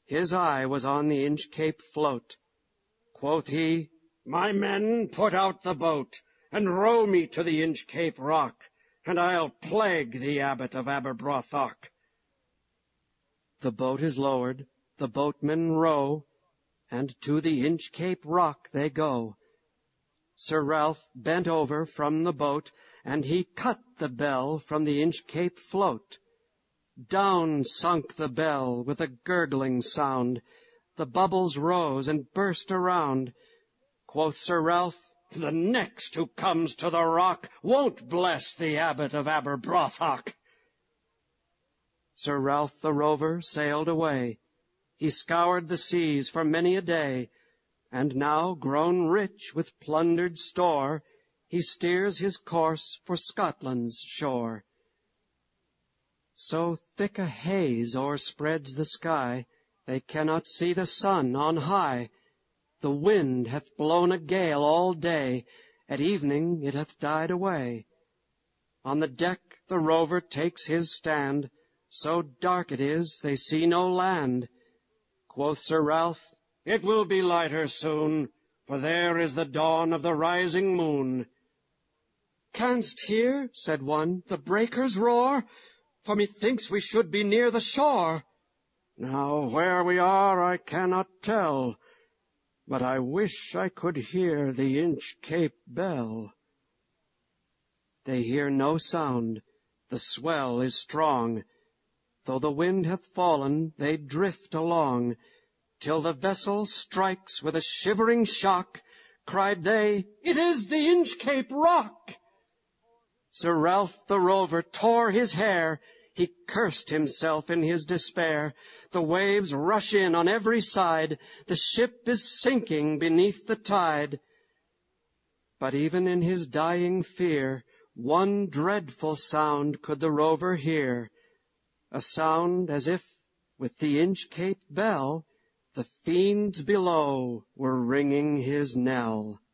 His eye was on the Inchcape float. Quoth he, "My men, put out the boat, and row me to the Inchcape rock, and I'll plague the Abbot of Aberbrothock." The boat is lowered, the boatmen row, and to the Inchcape rock they go. Sir Ralph bent over from the boat, and he cut the bell from the Inchcape float. Down sunk the bell with a gurgling sound. The bubbles rose and burst around. Quoth Sir Ralph, "The next who comes to the rock won't bless the Abbot of Aberbrothock." Sir Ralph the Rover sailed away. He scoured the seas for many a day, and now, grown rich with plundered store, he steers his course for Scotland's shore. So thick a haze o'erspreads the sky, they cannot see the sun on high. The wind hath blown a gale all day, at evening it hath died away. On the deck the Rover takes his stand, so dark it is they see no land. Quoth Sir Ralph, "It will be lighter soon, for there is the dawn of the rising moon." "Canst hear," said one, "the breakers roar? For methinks we should be near the shore." "Now where we are I cannot tell, but I wish I could hear the Inchcape bell." They hear no sound, the swell is strong. Though the wind hath fallen, they drift along, till the vessel strikes with a shivering shock. Cried they, "It is the Inchcape rock!" Sir Ralph the Rover tore his hair. He cursed himself in his despair. The waves rush in on every side. The ship is sinking beneath the tide. But even in his dying fear, one dreadful sound could the Rover hear, a sound as if, with the Inchcape bell, the fiends below were ringing his knell.